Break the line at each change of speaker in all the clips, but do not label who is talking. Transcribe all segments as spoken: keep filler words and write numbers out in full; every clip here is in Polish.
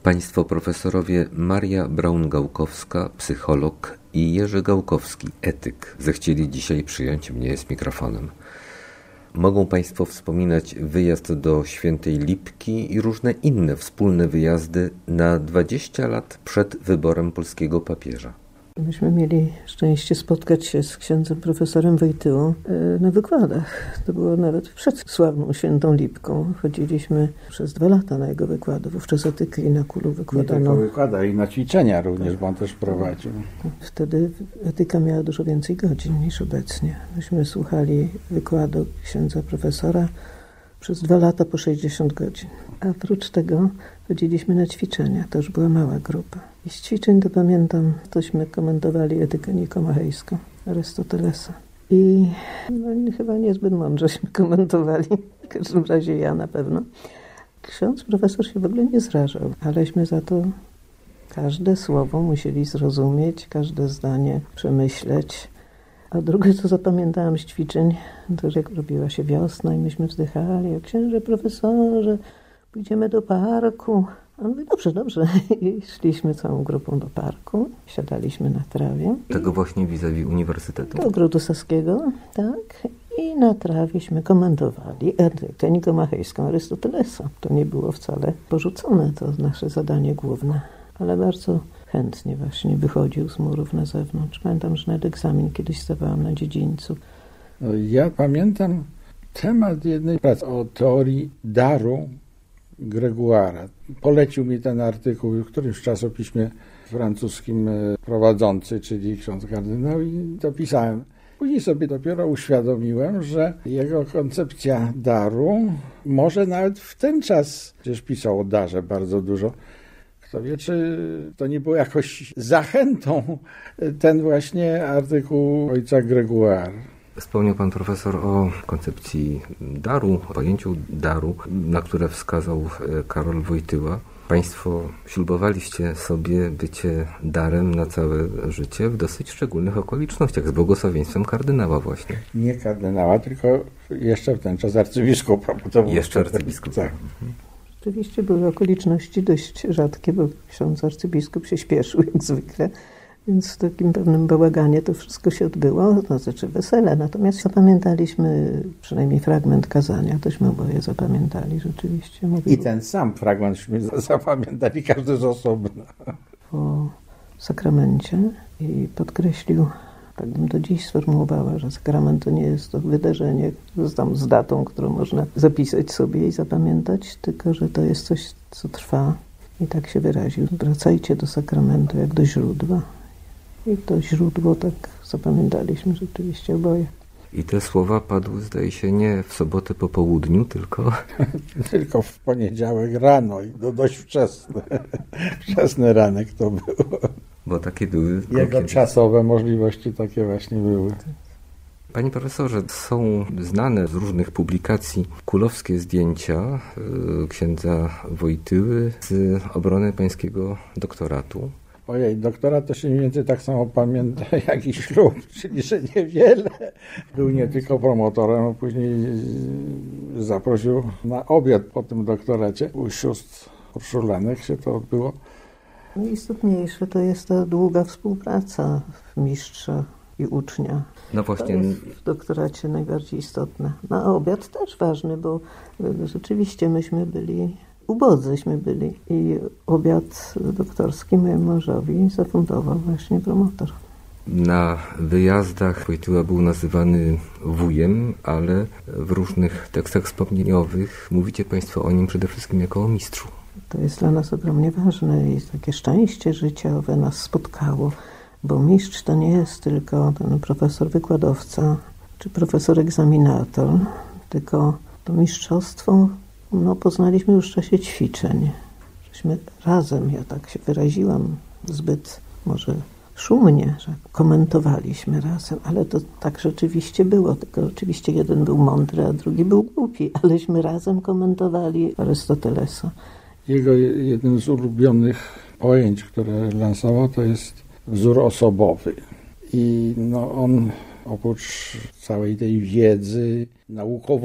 Państwo profesorowie Maria Braun-Gałkowska, psycholog, i Jerzy Gałkowski, etyk, zechcieli dzisiaj przyjąć mnie z mikrofonem. Mogą Państwo wspominać wyjazd do Świętej Lipki i różne inne wspólne wyjazdy na dwadzieścia lat przed wyborem polskiego papieża.
Myśmy mieli szczęście spotkać się z księdzem profesorem Wojtyłą na wykładach. To było nawet przed sławną Świętą Lipką. Chodziliśmy przez dwa lata na jego wykłady. Wówczas etykę i na Kulu wykładano.
Nie tylko wykłada, i na ćwiczenia również, tak, bo on też prowadził.
Wtedy etyka miała dużo więcej godzin niż obecnie. Myśmy słuchali wykładu księdza profesora przez dwa lata po sześćdziesiąt godzin. A oprócz tego chodziliśmy na ćwiczenia. To już była mała grupa. I z ćwiczeń to pamiętam, tośmy komentowali etykę nikomachejską Arystotelesa. I no, chyba niezbyt mądrześmy komentowali. W każdym razie ja na pewno. Ksiądz profesor się w ogóle nie zrażał, aleśmy za to każde słowo musieli zrozumieć, każde zdanie przemyśleć. A drugie, co zapamiętałam z ćwiczeń, to jak robiła się wiosna i myśmy wzdychali: o księże profesorze, pójdziemy do parku. A on mówi: dobrze, dobrze. I szliśmy całą grupą do parku, siadaliśmy na trawie.
Tego właśnie vis-a-vis uniwersytetu?
Do Ogrodu Saskiego, tak. I na trawiśmy komentowali etykę nikomachejską Arystotelesa. To nie było wcale porzucone, to nasze zadanie główne. Ale bardzo chętnie właśnie wychodził z murów na zewnątrz. Pamiętam, że nawet egzamin kiedyś zdawałam na dziedzińcu.
No, ja pamiętam temat jednej pracy o teorii daru Gregoire'a. Polecił mi ten artykuł w którymś czasopiśmie francuskim prowadzący, czyli ksiądz kardynał, i to pisałem. Później sobie dopiero uświadomiłem, że jego koncepcja daru może nawet w ten czas, przecież pisał o darze bardzo dużo, kto wie, czy to nie było jakoś zachętą ten właśnie artykuł ojca Gregoire.
Wspomniał pan profesor o koncepcji daru, o pojęciu daru, na które wskazał Karol Wojtyła. Państwo ślubowaliście sobie bycie darem na całe życie w dosyć szczególnych okolicznościach, z błogosławieństwem kardynała właśnie.
Nie kardynała, tylko jeszcze w ten czas arcybiskupa. Bo to
jeszcze arcybiskupa.
Tak.
Rzeczywiście były okoliczności dość rzadkie, bo ksiądz arcybiskup się śpieszył jak zwykle, więc w takim pewnym bałaganie to wszystko się odbyło, to znaczy wesele. Natomiast zapamiętaliśmy przynajmniej fragment kazania, tośmy oboje zapamiętali rzeczywiście. Mówił
I ten sam fragmentśmy zapamiętali, każdy z osobna.
O sakramencie i podkreślił, tak bym do dziś sformułowała, że sakrament to nie jest to wydarzenie tam z datą, którą można zapisać sobie i zapamiętać, tylko że to jest coś, co trwa. I tak się wyraził: wracajcie do sakramentu jak do źródła. I to źródło tak zapamiętaliśmy rzeczywiście oboje.
I te słowa padły, zdaje się, nie w sobotę po południu, tylko...
tylko w poniedziałek rano i to dość wczesne. Wczesny ranek to było.
Bo takie były...
Jego czasowe możliwości takie właśnie były.
Panie profesorze, są znane z różnych publikacji kulowskie zdjęcia księdza Wojtyły z obrony pańskiego doktoratu.
Ojej, doktorat to się mniej więcej tak samo pamięta jak i ślub, czyli że niewiele. Był nie tylko promotorem, a później zaprosił na obiad po tym doktoracie. U sióstr Urszulanek się to odbyło.
Najistotniejsze to jest ta długa współpraca mistrza i ucznia.
No właśnie.
To jest w doktoracie najbardziej istotne. Na obiad też ważny, bo rzeczywiście myśmy byli ubodzyśmy byli i obiad doktorski mojemu mężowi zafundował właśnie promotor.
Na wyjazdach Wojtyła był nazywany wujem, ale w różnych tekstach wspomnieniowych mówicie Państwo o nim przede wszystkim jako o mistrzu.
To jest dla nas ogromnie ważne i takie szczęście życiowe nas spotkało, bo mistrz to nie jest tylko ten profesor wykładowca czy profesor egzaminator, tylko to mistrzostwo no, poznaliśmy już w czasie ćwiczeń. Żeśmy razem, ja tak się wyraziłam zbyt może szumnie, że komentowaliśmy razem, ale to tak rzeczywiście było, tylko oczywiście jeden był mądry, a drugi był głupi, aleśmy razem komentowali Arystotelesa.
Jego jednym z ulubionych pojęć, które lansował, to jest wzór osobowy. I no on oprócz całej tej wiedzy,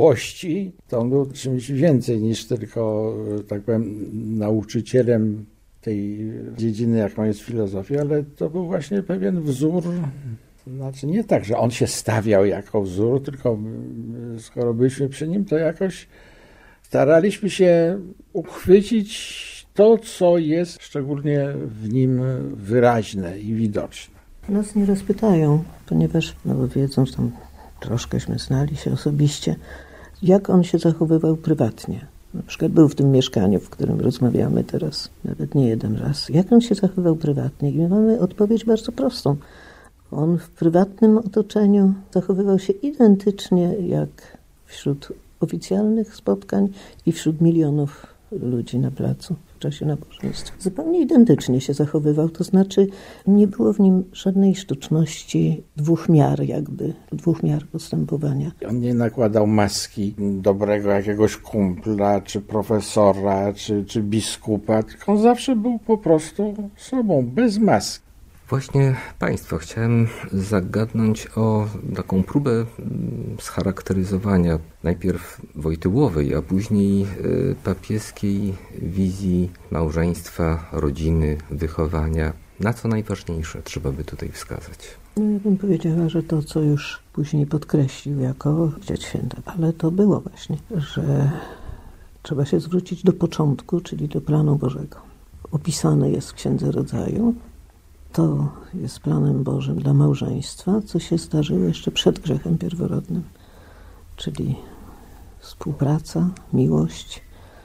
naukowości, to on był czymś więcej niż tylko, tak powiem, nauczycielem tej dziedziny, jaką jest filozofia, ale to był właśnie pewien wzór. Znaczy nie tak, że on się stawiał jako wzór, tylko skoro byliśmy przy nim, to jakoś staraliśmy się uchwycić to, co jest szczególnie w nim wyraźne i widoczne.
Nas nieraz pytają, ponieważ no, wiedzą, że tam troszkęśmy znali się osobiście, jak on się zachowywał prywatnie. Na przykład był w tym mieszkaniu, w którym rozmawiamy teraz, nawet nie jeden raz. Jak on się zachowywał prywatnie? I my mamy odpowiedź bardzo prostą. On w prywatnym otoczeniu zachowywał się identycznie jak wśród oficjalnych spotkań i wśród milionów ludzi na placu w czasie nabożeństw. Zupełnie identycznie się zachowywał, to znaczy nie było w nim żadnej sztuczności dwóch miar jakby, dwóch miar postępowania.
On nie nakładał maski dobrego jakiegoś kumpla, czy profesora, czy, czy biskupa, tylko on zawsze był po prostu sobą, bez maski.
Właśnie Państwo, chciałem zagadnąć o taką próbę scharakteryzowania najpierw wojtyłowej, a później papieskiej wizji małżeństwa, rodziny, wychowania. Na co najważniejsze trzeba by tutaj wskazać?
No ja bym powiedziała, że to, co już później podkreślił jako Ojciec Święty, ale to było właśnie, że trzeba się zwrócić do początku, czyli do planu Bożego. Opisane jest w Księdze Rodzaju. To jest planem Bożym dla małżeństwa, co się zdarzyło jeszcze przed grzechem pierworodnym, czyli współpraca, miłość,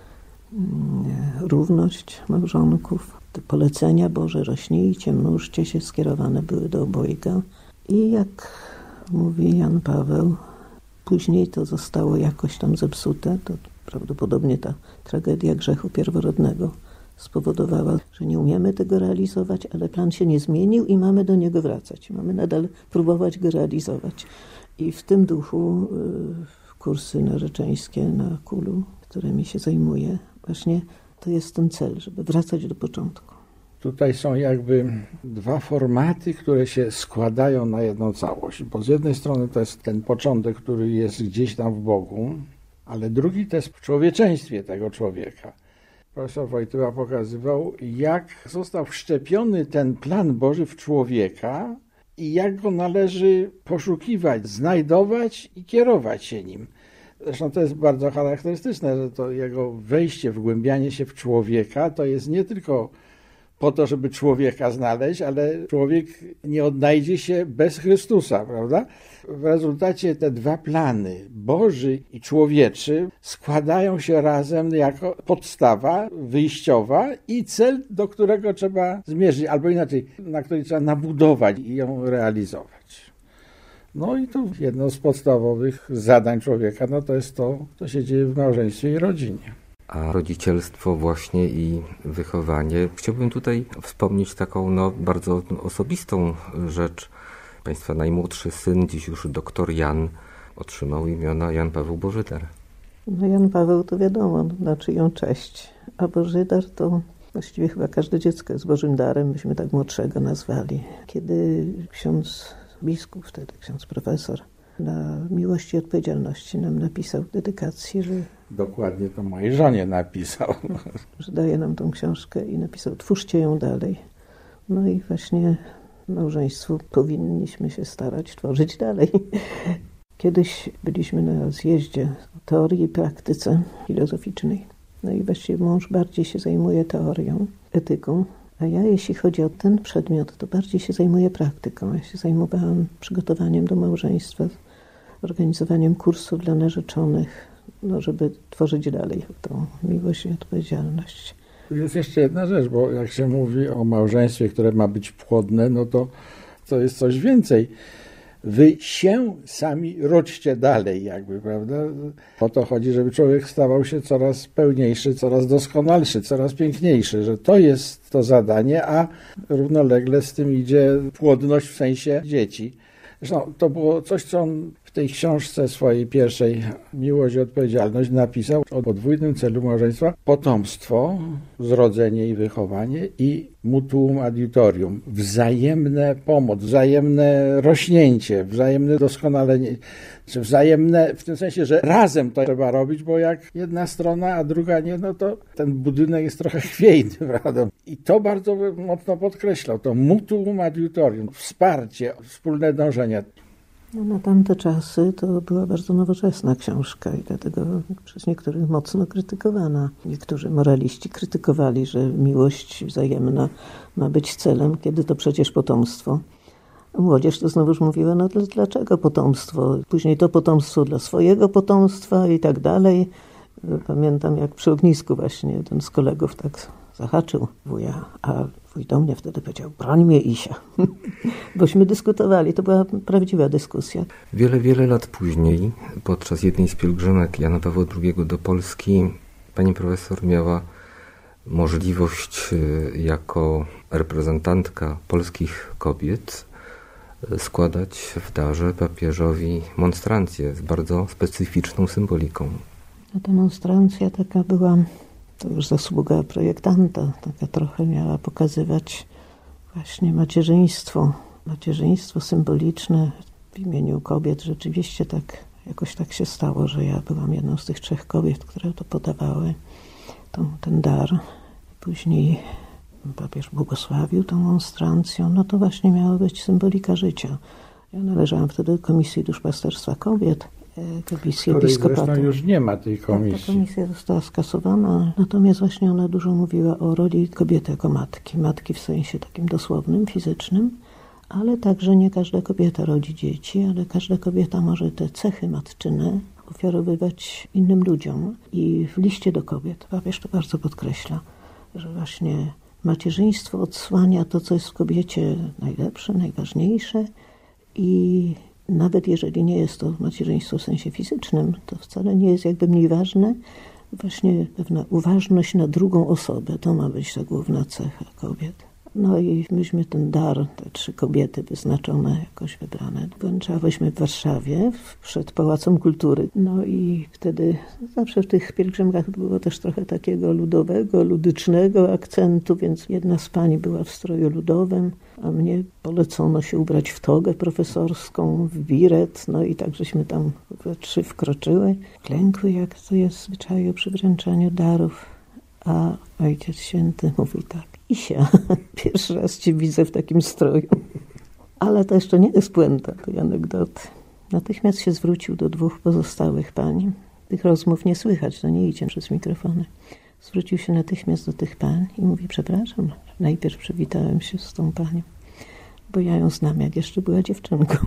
równość małżonków. Te polecenia Boże, rośnijcie, mnóżcie się, skierowane były do obojga. I jak mówi Jan Paweł, później to zostało jakoś tam zepsute, to prawdopodobnie ta tragedia grzechu pierworodnego spowodowała, że nie umiemy tego realizować, ale plan się nie zmienił i mamy do niego wracać. Mamy nadal próbować go realizować. I w tym duchu y, kursy narzeczeńskie na Kulu, którymi się zajmuję, właśnie to jest ten cel, żeby wracać do początku.
Tutaj są jakby dwa formaty, które się składają na jedną całość. Bo z jednej strony to jest ten początek, który jest gdzieś tam w Bogu, ale drugi to jest w człowieczeństwie tego człowieka. Profesor Wojtyła pokazywał, jak został wszczepiony ten plan Boży w człowieka i jak go należy poszukiwać, znajdować i kierować się nim. Zresztą to jest bardzo charakterystyczne, że to jego wejście, wgłębianie się w człowieka to jest nie tylko po to, żeby człowieka znaleźć, ale człowiek nie odnajdzie się bez Chrystusa, prawda? W rezultacie te dwa plany, Boży i człowieczy, składają się razem jako podstawa wyjściowa i cel, do którego trzeba zmierzyć, albo inaczej, na który trzeba nabudować i ją realizować. No i to jedno z podstawowych zadań człowieka, no to jest to, co się dzieje w małżeństwie i rodzinie.
A rodzicielstwo właśnie i wychowanie. Chciałbym tutaj wspomnieć taką no, bardzo osobistą rzecz. Państwa najmłodszy syn, dziś już doktor Jan, otrzymał imiona Jan Paweł Bożydar.
No Jan Paweł to wiadomo, na czyją cześć. A Bożydar to właściwie chyba każde dziecko jest Bożym darem, byśmy tak młodszego nazwali. Kiedy ksiądz biskup, wtedy ksiądz profesor, na miłości i odpowiedzialności nam napisał dedykację, że...
Dokładnie to mojej żonie napisał.
Że daje nam tą książkę i napisał, twórzcie ją dalej. No i właśnie małżeństwu powinniśmy się starać tworzyć dalej. Kiedyś byliśmy na zjeździe o teorii i praktyce filozoficznej. No i właściwie mąż bardziej się zajmuje teorią, etyką, a ja jeśli chodzi o ten przedmiot, to bardziej się zajmuję praktyką. Ja się zajmowałam przygotowaniem do małżeństwa, organizowaniem kursów dla narzeczonych, no żeby tworzyć dalej tą miłość i odpowiedzialność.
Tu jest jeszcze jedna rzecz, bo jak się mówi o małżeństwie, które ma być płodne, no to to jest coś więcej. Wy się sami rodźcie dalej jakby, prawda? O to chodzi, żeby człowiek stawał się coraz pełniejszy, coraz doskonalszy, coraz piękniejszy, że to jest to zadanie, a równolegle z tym idzie płodność w sensie dzieci. Zresztą to było coś, co on w tej książce swojej pierwszej Miłość i odpowiedzialność napisał o podwójnym celu małżeństwa: potomstwo, zrodzenie i wychowanie, i mutuum adiutorium, wzajemne pomoc, wzajemne rośnięcie, wzajemne doskonalenie, czy wzajemne w tym sensie, że razem to trzeba robić, bo jak jedna strona, a druga nie, no to ten budynek jest trochę chwiejny, prawda? I to bardzo mocno podkreślał, to mutuum adiutorium, wsparcie, wspólne dążenia.
No, na tamte czasy to była bardzo nowoczesna książka i dlatego przez niektórych mocno krytykowana. Niektórzy moraliści krytykowali, że miłość wzajemna ma być celem, kiedy to przecież potomstwo. Młodzież to znowuż mówiła, no dlaczego potomstwo? Później to potomstwo dla swojego potomstwa i tak dalej. Pamiętam, jak przy ognisku właśnie jeden z kolegów tak zahaczył wuja, a wuj do mnie wtedy powiedział: broń mnie, Isia. Bośmy dyskutowali, to była prawdziwa dyskusja.
Wiele, wiele lat później, podczas jednej z pielgrzymek Jana Pawła drugiego do Polski, pani profesor miała możliwość jako reprezentantka polskich kobiet składać w darze papieżowi monstrancję z bardzo specyficzną symboliką.
No, ta monstrancja taka była, to już zasługa projektanta, taka trochę miała pokazywać właśnie macierzyństwo, macierzyństwo symboliczne w imieniu kobiet. Rzeczywiście tak, jakoś tak się stało, że ja byłam jedną z tych trzech kobiet, które to podawały, tą, ten dar. Później papież błogosławił tą monstrancją, no to właśnie miała być symbolika życia. Ja należałam wtedy do Komisji Duszpasterstwa Kobiet, Komisji Episkopatu.
Zresztą już nie ma tej komisji.
Ta komisja została skasowana, natomiast właśnie ona dużo mówiła o roli kobiety jako matki. Matki w sensie takim dosłownym, fizycznym, ale także nie każda kobieta rodzi dzieci, ale każda kobieta może te cechy matczyne ofiarowywać innym ludziom. I w liście do kobiet papież to bardzo podkreśla, że właśnie macierzyństwo odsłania to, co jest w kobiecie najlepsze, najważniejsze, i nawet jeżeli nie jest to macierzyństwo w sensie fizycznym, to wcale nie jest jakby mniej ważne. Właśnie pewna uważność na drugą osobę, to ma być ta główna cecha kobiet. No i myśmy ten dar, te trzy kobiety wyznaczone, jakoś wybrane, włączałyśmy w Warszawie przed Pałacem Kultury. No i wtedy zawsze w tych pielgrzymkach było też trochę takiego ludowego, ludycznego akcentu, więc jedna z pań była w stroju ludowym, a mnie polecono się ubrać w togę profesorską, w biret, no i tak żeśmy tam we trzy wkroczyły. Klękły, jak to jest w zwyczaju przy wręczaniu darów, a Ojciec Święty mówi tak: Isia, pierwszy raz cię widzę w takim stroju. Ale to jeszcze nie jest puenta tej anegdoty. Natychmiast się zwrócił do dwóch pozostałych pań. Tych rozmów nie słychać, to nie idzie przez mikrofony. Zwrócił się natychmiast do tych pań i mówi: przepraszam, najpierw przywitałem się z tą panią, bo ja ją znam, jak jeszcze była dziewczynką.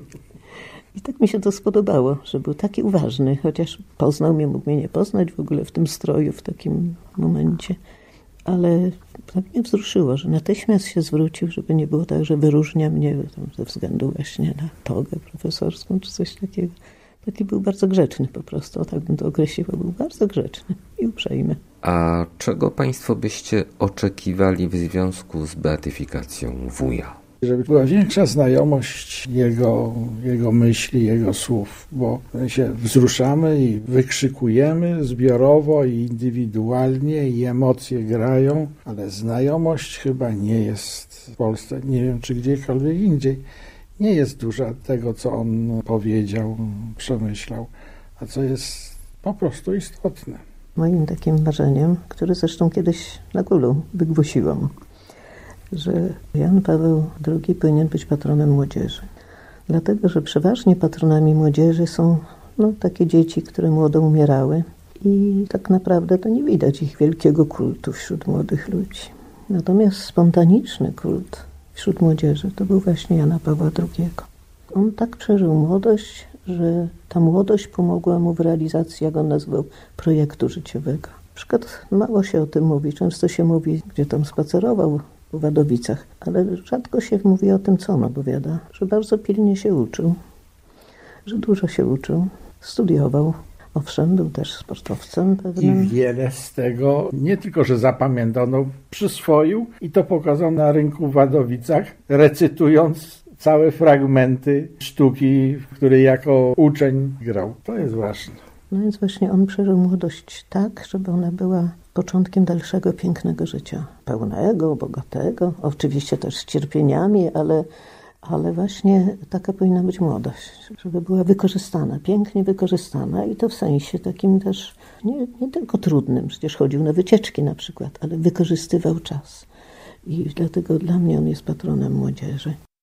I tak mi się to spodobało, że był taki uważny, chociaż poznał mnie, mógł mnie nie poznać w ogóle w tym stroju, w takim momencie. Ale tak mnie wzruszyło, że natychmiast się zwrócił, żeby nie było tak, że wyróżnia mnie ze względu właśnie na togę profesorską czy coś takiego. Taki był bardzo grzeczny po prostu, o tak bym to określiła, był bardzo grzeczny i uprzejmy.
A czego państwo byście oczekiwali w związku z beatyfikacją wuja?
Żeby była większa znajomość jego, jego myśli, jego słów, bo my się wzruszamy i wykrzykujemy zbiorowo i indywidualnie i emocje grają, ale znajomość chyba nie jest w Polsce, nie wiem czy gdziekolwiek indziej, nie jest duża tego, co on powiedział, przemyślał, a co jest po prostu istotne.
Moim takim marzeniem, które zresztą kiedyś na Gulu wygłosiłam, że Jan Paweł drugi powinien być patronem młodzieży. Dlatego, że przeważnie patronami młodzieży są no, takie dzieci, które młodo umierały i tak naprawdę to nie widać ich wielkiego kultu wśród młodych ludzi. Natomiast spontaniczny kult wśród młodzieży to był właśnie Jana Pawła drugiego. On tak przeżył młodość, że ta młodość pomogła mu w realizacji, jak on nazywał, projektu życiowego. Na przykład mało się o tym mówi, często się mówi, gdzie tam spacerował w Wadowicach, ale rzadko się mówi o tym, co on opowiada, że bardzo pilnie się uczył, że dużo się uczył, studiował. Owszem, był też sportowcem pewnym.
I wiele z tego nie tylko, że zapamiętał, no, przyswoił i to pokazał na rynku w Wadowicach, recytując całe fragmenty sztuki, w której jako uczeń grał. To jest ważne.
No więc właśnie on przeżył młodość tak, żeby ona była początkiem dalszego pięknego życia. Pełnego, bogatego, oczywiście też z cierpieniami, ale, ale właśnie taka powinna być młodość, żeby była wykorzystana, pięknie wykorzystana i to w sensie takim też nie, nie tylko trudnym, przecież chodził na wycieczki na przykład, ale wykorzystywał czas. I dlatego dla mnie on jest patronem młodzieży.